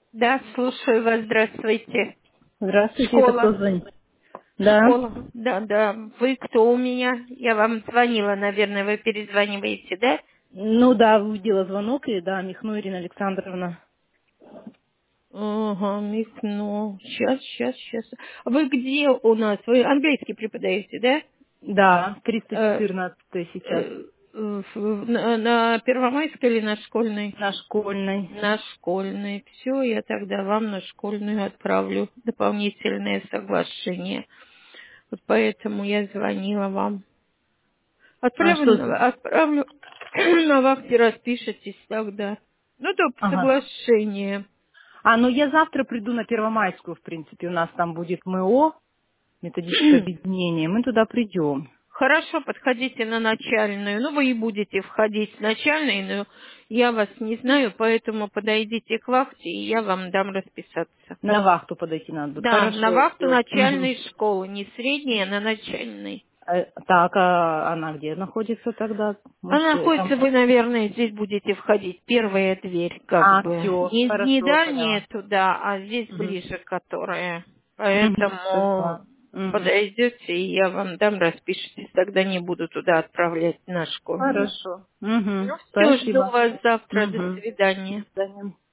Да, слушаю вас, здравствуйте. Здравствуйте, это кто Школа. звонит? Да. Школа. Да, да. Вы кто у меня? Я вам звонила, наверное, вы перезваниваете, да? Ну да, увидела звонок, и да, Михно Ирина Александровна. Ага, Михно. Сейчас. Вы где у нас? Вы английский преподаете, да? Да, Э, 314 сейчас на Первомайской или на школьной? на школьной. На школьной. Все, я тогда вам на школьную отправлю дополнительное соглашение. Вот поэтому я звонила вам. А что? Отправлю на вахте, распишитесь тогда. Ну, то Ага. соглашение. Ну я завтра приду на Первомайскую, в принципе. У нас там будет МО, методическое объединение. Мы туда придем. Хорошо, подходите на начальную. Ну, вы и будете входить в начальную, но я вас не знаю, поэтому подойдите к вахте, и я вам дам расписаться. На вахту подойти надо будет. Да, на Хорошо, вахту все. начальной школы, не средней, а на начальной. Так, а она где находится тогда? Мы Она же находится, там... вы, наверное, здесь будете входить. Первая дверь, как бы. Все, Не хорошо, дальняя поняла. туда, а здесь Угу. ближе, которая. Поняла. Поэтому Мгм. подойдете, и я вам дам, распишитесь. Тогда не буду туда отправлять на школьную. Хорошо. Ну Угу. все, жду Спасибо. вас завтра. До Угу. свидания. До свидания.